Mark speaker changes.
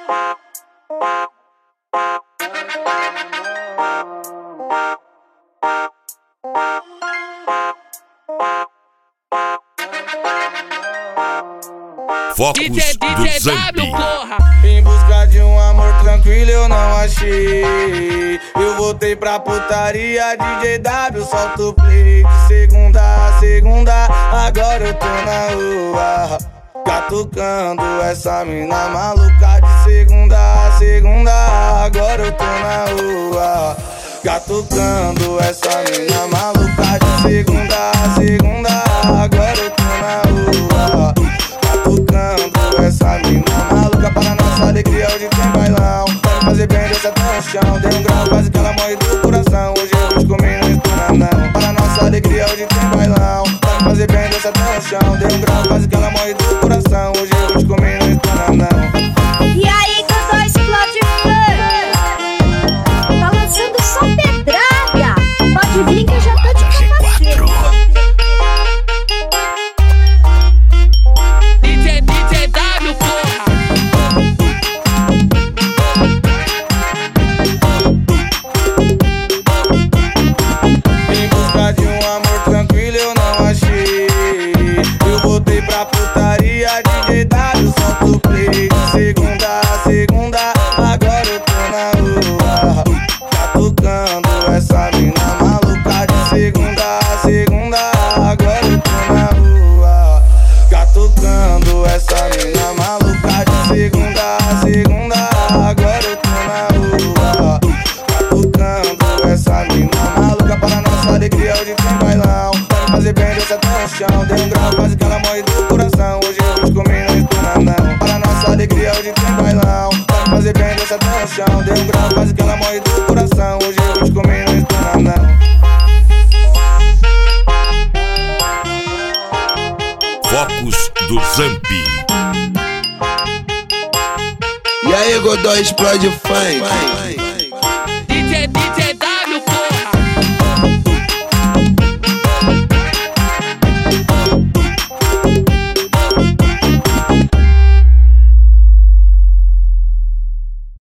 Speaker 1: Focus do Zambi.
Speaker 2: Em busca de um amor tranquilo eu não achei. Eu voltei pra putaria, DJ W, solta o play. De segunda a segunda, agora eu tô na rua catucando essa mina maluca. De segunda a segunda, agora eu tô na rua catucando essa mina maluca. De segunda a segunda, agora eu tô na rua catucando essa mina maluca. Para nossa alegria hoje tem bailão. Pode fazer bem, desce até o chão. Dei um grau, quase que ela morre do coração. Hoje eu vou te comer, não estoura não. Para nossa alegria hoje tem bailão. Pode fazer bem, desce até o chão. Dei um grau, quase que ela morre do coração. Hoje eu vou te comer, não estoura não.
Speaker 3: E aí, cantor explode funk. Tá lançando só pedrada. Pode vir que eu já tô de capacete.
Speaker 4: DJ W, porra.
Speaker 2: Em busca de um amor tranquilo eu não achei. Eu voltei pra putaria, DJ W, solta o play. De segunda a segunda, agora eu tô na rua catucando essa mina maluca. De segunda a segunda, agora eu tô na rua catucando essa mina maluca. De segunda a segunda, agora eu tô na rua catucando essa mina maluca. Para nossa alegria hoje tem bailão. Pode fazer bem, desce até o chão. Dei um grau, quase que ela morre do coração. Hoje eu vou te comer, não estoura não. Para nossa alegria hoje tem bailão. Pode fazer bem, desce até o chão. Dei um grau, quase que ela morre do coração. Hoje eu vou te comer, não estoura não.
Speaker 1: Focus do Zambi.
Speaker 5: E aí, Godoy explode funk.
Speaker 4: DJ